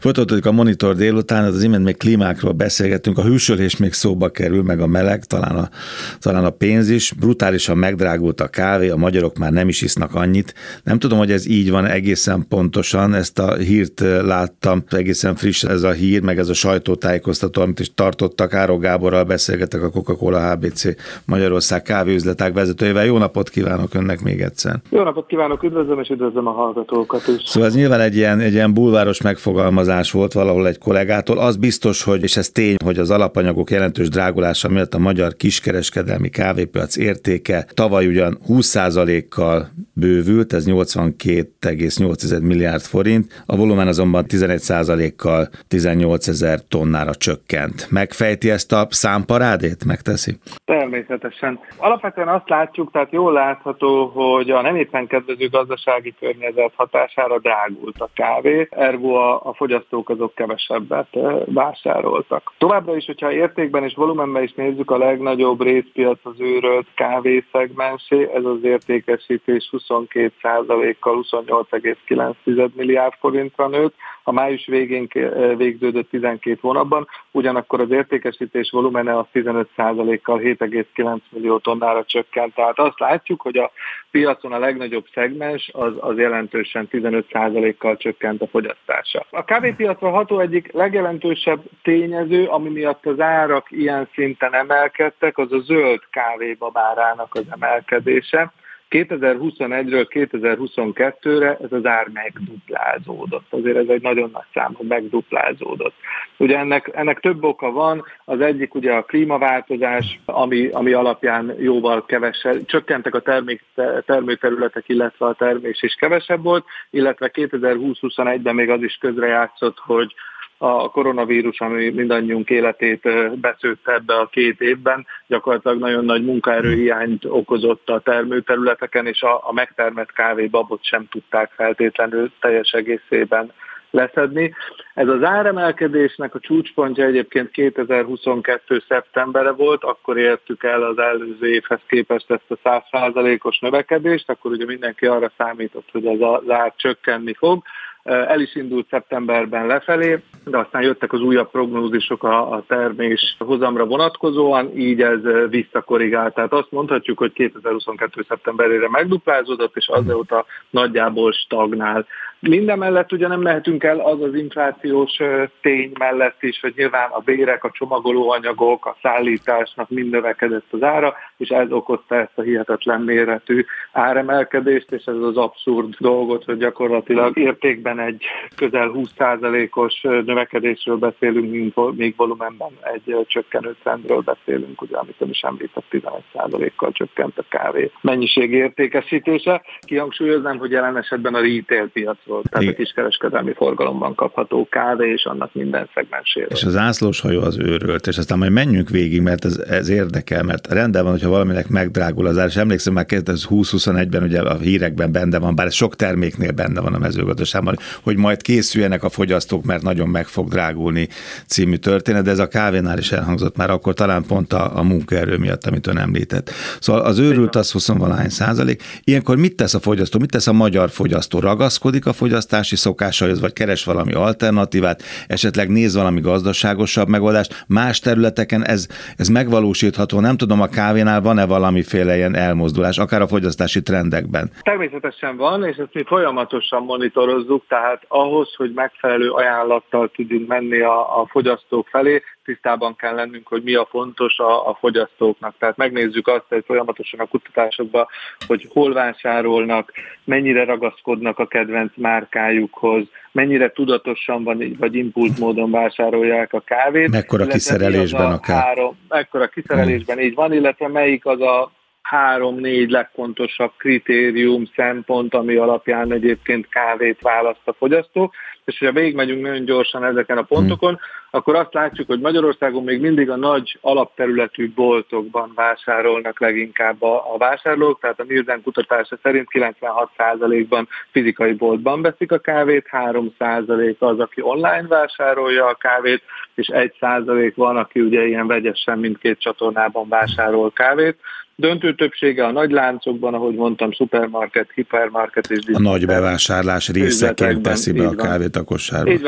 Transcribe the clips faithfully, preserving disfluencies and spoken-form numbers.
Folytatódik a Monitor délután, az imént még klímákról beszélgettünk, a hűsölés még szóba kerül, meg a meleg, talán a, talán a pénz is. Brutálisan megdrágult a kávé, a magyarok már nem is isznak annyit. Nem tudom, hogy ez így van egészen pontosan, ezt a hírt láttam, egészen friss ez a hír, meg ez a sajtótájékoztató, amit is tartottak. Áró Gáborral beszélgetek, a Coca-Cola há bé cé Magyarország kávéüzletág vezetőjével. Jó napot kívánok önnek még egyszer. Jó napot kívánok, üdvözlöm és üdvözlöm a hallgatókat is. Szóval ez nyilván egy ilyen, egy ilyen bulváros megfogalmazás volt valahol egy kollégától. Az biztos, hogy, és ez tény, hogy az alapanyagok jelentős drágulása miatt a magyar kiskereskedelmi kávépiac értéke tavaly ugyan húsz százalékkal bővült, ez nyolcvankét egész nyolc milliárd forint, a volumen azonban tizenegy százalékkal tizennyolcezer tonnára csökkent. Megfejti ezt a számparádét? Megteszi? Természetesen. Alapvetően azt látjuk, tehát jól látható, hogy a nem éppen kedvező gazdasági környezet hatására drágult a kávé, ergo a, a fogyasztók azok kevesebbet vásároltak. Továbbra is, hogyha értékben és volumenben is nézzük, a legnagyobb részpiac az őrölt kávé szegmensé, ez az értékesítés huszonkét százalékkal huszonnyolc egész kilenc milliárd forintra nőtt, a május végén végződött tizenkét hónapban, ugyanakkor az értékesítés volumene az tizenöt százalékkal hét egész kilenc millió tonnára csökkent. Tehát azt látjuk, hogy a piacon a legnagyobb szegmens az, az jelentősen tizenöt százalékkal csökkent a fogyasztása. A kávépiacra ható egyik legjelentősebb tényező, ami miatt az árak ilyen szinten emelkedtek, az a zöld kávébabárának az emelkedése. kétezer-huszonegyről kétezer-huszonkettőre ez az ár megduplázódott. Azért ez egy nagyon nagy szám, hogy megduplázódott. Ugye ennek, ennek több oka van, az egyik ugye a klímaváltozás, ami, ami alapján jóval kevesebb, csökkentek a termék, termőterületek, illetve a termés is kevesebb volt, illetve kétezer-húsz-huszonegyben még az is közrejátszott, hogy a koronavírus, ami mindannyiunk életét beszőtte ebbe a két évben, gyakorlatilag nagyon nagy munkaerőhiányt okozott a termőterületeken, és a, a megtermett kávébabot sem tudták feltétlenül teljes egészében leszedni. Ez az áremelkedésnek a csúcspontja egyébként kétezer-huszonkettő szeptembere volt, akkor értük el az előző évhez képest ezt a száz százalékos növekedést, akkor ugye mindenki arra számított, hogy ez az ár csökkenni fog. El is indult szeptemberben lefelé, de aztán jöttek az újabb prognózisok a, a termés hozamra vonatkozóan, így ez visszakorrigált. Tehát azt mondhatjuk, hogy kétezer-huszonkettő szeptemberére megduplázódott, és azóta nagyjából stagnál. Mindemellett ugye nem mehetünk el az az inflációs tény mellett is, hogy nyilván a bérek, a csomagolóanyagok, a szállításnak mind növekedett az ára, és ez okozta ezt a hihetetlen méretű áremelkedést, és ez az abszurd dolgot, hogy gyakorlatilag értékben egy közel húsz százalékos növekedésről beszélünk, még volumenben egy csökkenő trendről beszélünk, ugye, amit ön is említett, tizenegy százalékkal csökkent a kávé mennyiségi értékesítése. Kihangsúlyoznám, hogy jelen esetben a retail piacról, tehát a kiskereskedelmi forgalomban kapható kávé és annak minden szegmenséről. És az zászlós hajó az őrölt, és aztán majd menjünk végig, mert ez, ez érdekel, mert rendben van, hogyha valaminek megdrágul az ár, és emlékszem már kétezer-húsz-huszonegyben ugye a hírekben benne van, bár ez sok terméknél benne van a mezőgazdaságban, hogy majd készüljenek a fogyasztók, mert nagyon meg fog drágulni című történet, de ez a kávénál is elhangzott már akkor, talán pont a, a munkaerő miatt, amit ön említett. Szóval az őrült az huszonvalahány százalék. Ilyenkor mit tesz a fogyasztó, mit tesz a magyar fogyasztó? Ragaszkodik a fogyasztási szokásaihoz, vagy keres valami alternatívát, esetleg néz valami gazdaságosabb megoldást. Más területeken ez, ez megvalósítható. Nem tudom, a kávénál van-e valamiféle ilyen elmozdulás, akár a fogyasztási trendekben? Természetesen van, és ezt mi folyamatosan monitorozzuk, tehát ahhoz, hogy megfelelő ajánlattal tudjunk menni a, a fogyasztók felé, tisztában kell lennünk, hogy mi a fontos a, a fogyasztóknak. Tehát megnézzük azt, hogy folyamatosan a kutatásokban, hogy hol vásárolnak, mennyire ragaszkodnak a kedvenc márkájukhoz, mennyire tudatosan van, vagy impulz módon vásárolják a kávét. Mekkora kiszerelésben akár. Három, mekkora kiszerelésben így van, illetve melyik az a három-négy legfontosabb kritérium, szempont, ami alapján egyébként kávét választ a fogyasztó. És hogyha végigmegyünk nagyon gyorsan ezeken a pontokon, hmm. akkor azt látjuk, hogy Magyarországon még mindig a nagy alapterületű boltokban vásárolnak leginkább a, a vásárlók, tehát a Nielsen kutatása szerint kilencvenhat százalékban fizikai boltban veszik a kávét, három százalék az, aki online vásárolja a kávét, és egy százalék van, aki ugye ilyen vegyesen mindkét csatornában vásárol kávét. Döntő többsége a nagy láncokban, ahogy mondtam, szupermarket, hipermarket és a nagy bevásárlás részeként teszi be a kávét a kosárba. Így van.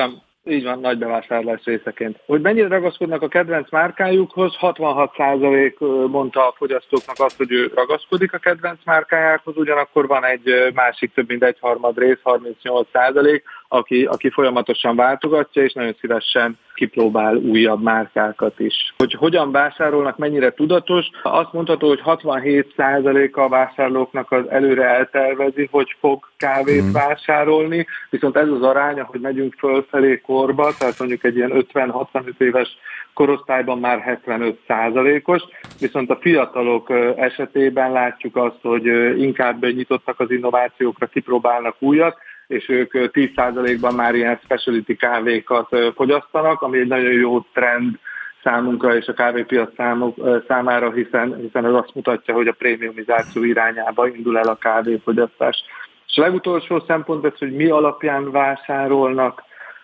Így van, nagy bevásárlás részeként. Hogy mennyire ragaszkodnak a kedvenc márkájukhoz, hatvanhat százalék mondta a fogyasztóknak azt, hogy ő ragaszkodik a kedvenc márkájához, ugyanakkor van egy másik több mint egyharmad rész, harmincnyolc százalék, aki, aki folyamatosan váltogatja, és nagyon szívesen kipróbál újabb márkákat is. Hogy hogyan vásárolnak, mennyire tudatos, azt mondható, hogy hatvanhét százaléka a vásárlóknak az előre eltervezi, hogy fog kávét mm. vásárolni, viszont ez az arány, hogy megyünk fölfelé korba, tehát mondjuk egy ilyen ötven-hatvanöt éves korosztályban már hetvenöt százalékos, viszont a fiatalok esetében látjuk azt, hogy inkább nyitottak az innovációkra, kipróbálnak újat, és ők tíz százalékban már ilyen specialty kávékat fogyasztanak, ami egy nagyon jó trend számunkra és a kávépiac számuk, számára, hiszen, hiszen ez azt mutatja, hogy a prémiumizáció irányába indul el a kávéfogyasztás. És a legutolsó szempont ez, hogy mi alapján vásárolnak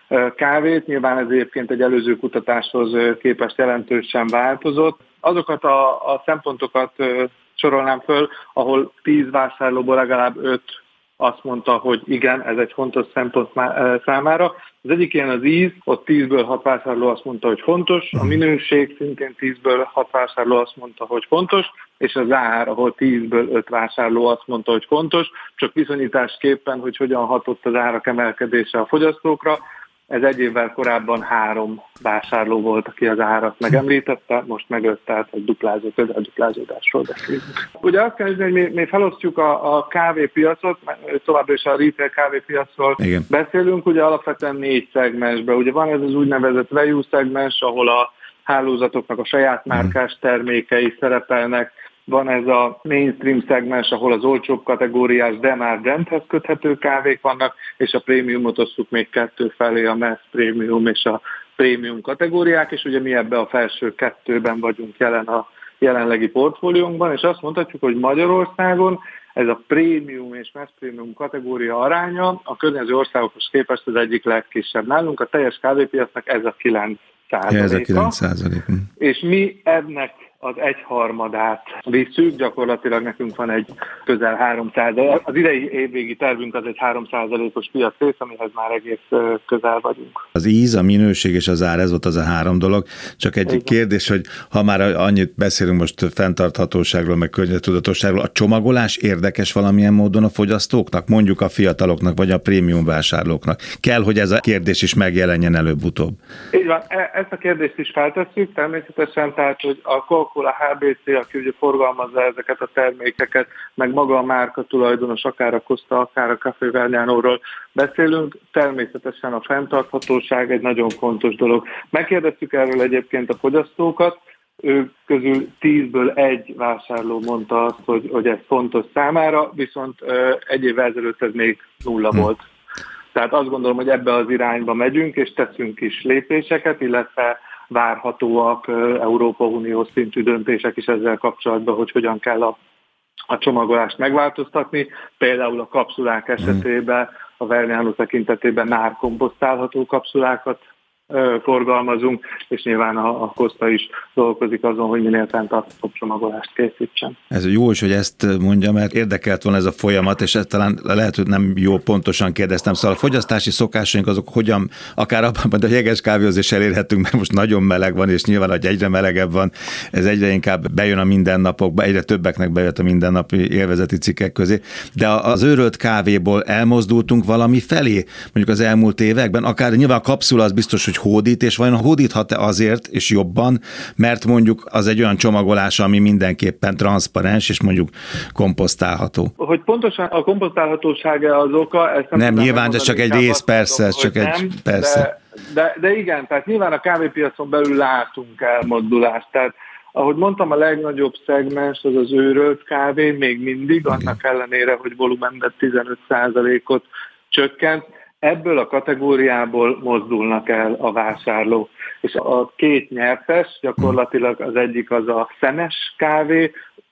kávét, nyilván ez egyébként egy előző kutatáshoz képest jelentősen változott. Azokat a, a szempontokat sorolnám föl, ahol tíz vásárlóból legalább öt azt mondta, hogy igen, ez egy fontos szempont számára. Az egyik ilyen az íz, ott tízből hat vásárló azt mondta, hogy fontos, a minőség szintén tízből hat vásárló azt mondta, hogy fontos, és az ár, ahol tízből öt vásárló azt mondta, hogy fontos, csak viszonyításképpen, hogy hogyan hatott az árak emelkedése a fogyasztókra. Ez egy évvel korábban három vásárló volt, aki az árat megemlítette, most meg öt, tehát egy duplázó, közel duplázódásról beszélünk. Ugye azt kell nézni, hogy mi, mi felosztjuk a, a kávépiacot, továbbra is a retail kávépiacról Igen. beszélünk, ugye alapvetően négy szegmensbe. Ugye van ez az úgynevezett value szegmens, ahol a hálózatoknak a saját márkás termékei szerepelnek, van ez a mainstream szegmens, ahol az olcsóbb kategóriás, de már brandhez köthető kávék vannak, és a prémiumot osztjuk még kettő felé, a mass prémium és a prémium kategóriák, és ugye mi ebbe a felső kettőben vagyunk jelen a jelenlegi portfóliónkban, és azt mondhatjuk, hogy Magyarországon ez a prémium és mass prémium kategória aránya a környező országokhoz képest az egyik legkisebb. Nálunk a teljes kávépiacnak ez a kilenc százaléka. Ez a kilenc százalék. És mi ennek az egyharmadát visszük, gyakorlatilag nekünk van egy közel három százalék. Az idei évvégi tervünk az egy három százalékos piac rész, amihez már egész közel vagyunk. Az íz, a minőség és az ár, ez volt az a három dolog. Csak egy Igen. kérdés, hogy ha már annyit beszélünk most fenntarthatóságról, meg környezettudatosságról, a csomagolás érdekes valamilyen módon a fogyasztóknak, mondjuk a fiataloknak, vagy a prémium vásárlóknak? Kell, hogy ez a kérdés is megjelenjen előbb-utóbb. Így van, ezt a kérdést is feltesszük, természetesen, tehát, hogy a Coca-Cola há bé cé, aki ugye forgalmazza ezeket a termékeket, meg maga a márka tulajdonos, akár a Costa, akár a Café Vergnánóról beszélünk, természetesen a fenntarthatóság egy nagyon fontos dolog. Megkérdeztük erről egyébként a fogyasztókat, ők közül tízből egy vásárló mondta azt, hogy, hogy ez fontos számára, viszont egy évvel ezelőtt ez még nulla hm. volt. Tehát azt gondolom, hogy ebbe az irányba megyünk, és teszünk is lépéseket, illetve várhatóak Európa Unió szintű döntések is ezzel kapcsolatban, hogy hogyan kell a, a csomagolást megváltoztatni. Például a kapszulák esetében, a Vergnánó tekintetében nárkomposztálható kapszulákat ö, forgalmazunk, és nyilván a, a Costa is dolgozik azon, hogy minél fenntarthatóbb csomagolást készítsen. Ez jó is, hogy ezt mondja, mert érdekelt volna ez a folyamat, és ez talán lehet, hogy nem jó pontosan kérdeztem. Szóval a fogyasztási szokásaink azok hogyan, akár abban a jeges kávéhoz is elérhetünk, mert most nagyon meleg van, és nyilván, hogy egyre melegebb van, ez egyre inkább bejön a mindennapokba, egyre többeknek bejött a mindennapi élvezeti cikkek közé. De az őrölt kávéból elmozdultunk valami felé, mondjuk az elmúlt években, akár nyilván a kapszula az biztos, hogy hódít, és vajon hódíthat-e azért, és jobban, mert mondjuk az egy olyan csomagolás, ami mindenképpen transzparens, és mondjuk komposztálható. Hogy pontosan a komposztálhatósága az oka, ezt nem, nem nyilván, ez csak egy rész, persze, ez csak egy, nem, persze. De, de, de igen, tehát nyilván a kávépiacon belül látunk elmozdulást, tehát ahogy mondtam, a legnagyobb szegmens az az őrölt kávé, még mindig, annak ellenére, hogy volumenben tizenöt százalékot csökkent. Ebből a kategóriából mozdulnak el a vásárlók. És a két nyertes, gyakorlatilag az egyik az a szemes kávé,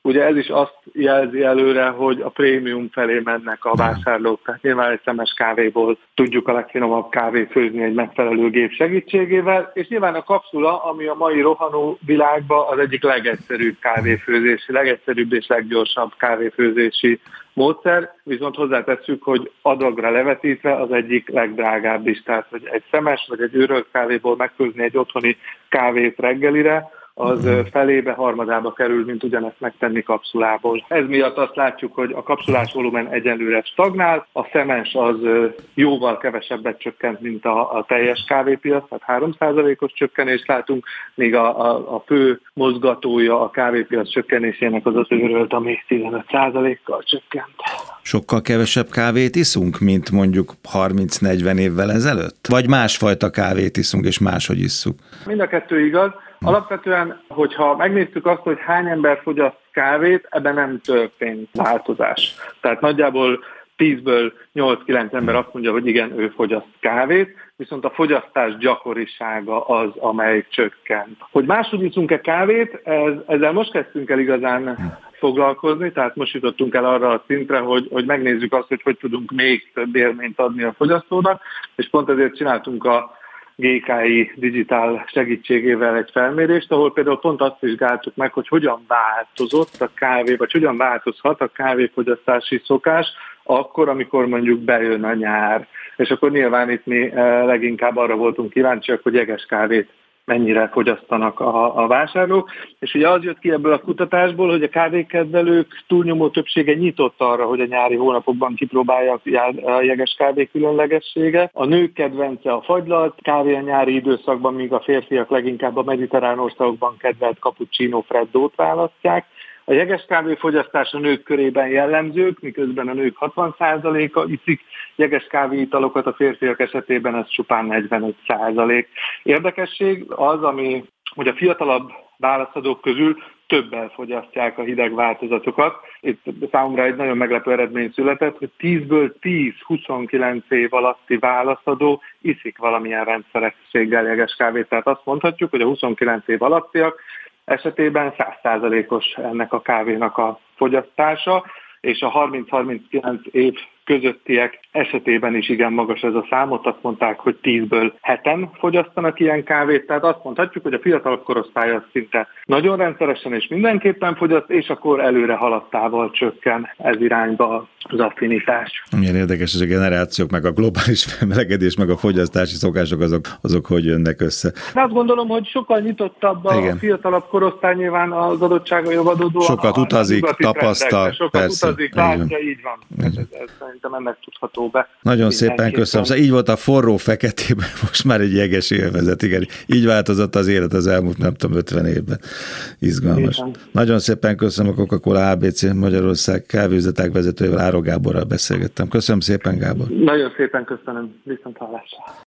ugye ez is azt jelzi előre, hogy a prémium felé mennek a vásárlók. Tehát nyilván egy szemes kávéból tudjuk a legfinomabb kávét főzni egy megfelelő gép segítségével, és nyilván a kapszula, ami a mai rohanó világban az egyik legegyszerűbb kávéfőzési, legegyszerűbb és leggyorsabb kávéfőzési módszer, viszont hozzátesszük, hogy adagra levetítve az egyik legdrágább is. Tehát, hogy egy szemes vagy egy őrölt kávéból megfőzni egy otthoni kávét reggelire, az felébe, harmadába kerül, mint ugyanezt megtenni kapszulából. Ez miatt azt látjuk, hogy a kapszulás volumen egyenlőre stagnál, a szemes az jóval kevesebbet csökkent, mint a, a teljes kávépiac, tehát három százalékos csökkenést látunk, míg a, a, a fő mozgatója a kávépiac csökkenésének az az őrölt, ami tizenöt százalékkal csökkent. Sokkal kevesebb kávét iszunk, mint mondjuk harminc-negyven évvel ezelőtt? Vagy másfajta kávét iszunk, és máshogy isszuk? Mind a kettő igaz. Alapvetően, hogyha megnézzük azt, hogy hány ember fogyaszt kávét, ebben nem történt változás. Tehát nagyjából tízből nyolc-kilenc ember azt mondja, hogy igen, ő fogyaszt kávét, viszont a fogyasztás gyakorisága az, amely csökkent. Hogy máshogy iszunk-e kávét, ez, ezzel most kezdtünk el igazán foglalkozni, tehát most jutottunk el arra a szintre, hogy, hogy megnézzük azt, hogy hogy tudunk még több élményt adni a fogyasztónak, és pont ezért csináltunk a gé ká i Digital segítségével egy felmérést, ahol például pont azt vizsgáltuk meg, hogy hogyan változott a kávé, vagy hogyan változhat a kávéfogyasztási szokás akkor, amikor mondjuk bejön a nyár. És akkor nyilván itt mi leginkább arra voltunk kíváncsiak, hogy jeges kávét mennyire fogyasztanak a, a vásárlók. És ugye az jött ki ebből a kutatásból, hogy a kávékedvelők túlnyomó többsége nyitott arra, hogy a nyári hónapokban kipróbálják a jeges kávé különlegességet. A nők kedvence a fagylalt kávé a nyári időszakban, míg a férfiak leginkább a mediterrán országokban kedvelt cappuccino freddót választják. A jeges kávéfogyasztás a nők körében jellemzők, miközben a nők hatvan százaléka iszik jeges kávéitalokat, a férfiak esetében ez csupán negyvenöt százalék. Érdekesség az, ami, hogy a fiatalabb válaszadók közül többen fogyasztják a hideg változatokat. Itt számomra egy nagyon meglepő eredmény született, hogy tízből tíz huszonkilenc év alatti válaszadó iszik valamilyen rendszerességgel jeges kávét. Tehát azt mondhatjuk, hogy a huszonkilenc év alattiak esetében száz százalékos ennek a kávénak a fogyasztása, és a harminc-harminckilenc év közöttiek esetében is igen magas ez a számot, azt mondták, hogy tízből heten fogyasztanak ilyen kávét, tehát azt mondhatjuk, hogy a fiatalabb korosztály az szinte nagyon rendszeresen és mindenképpen fogyaszt, és akkor előre haladtával csökken ez irányba az affinitás. Milyen érdekes, hogy a generációk, meg a globális felmelegedés, meg a fogyasztási szokások, azok, azok hogy jönnek össze. De azt gondolom, hogy sokkal nyitottabb a igen. fiatalabb korosztály, nyilván az adottsága adódóan. Sokat utazik, tapasztal, sokat persze. utazik, látja, így van. Ez, ez, ez szerintem ennek tudható be. Nagyon szépen köszönöm. Szóval így volt a forró feketében, most már egy jeges élvezet, igen. Így változott az élet az elmúlt, nem tudom, ötven évben. Izgalmas. Igen. Nagyon szépen köszönöm a Coca-Cola á bé cé Magyarország kávéüzletág vezetőjével, Áró Gáborral beszélgettem. Köszönöm szépen, Gábor. Nagyon szépen köszönöm. Viszont hallásra.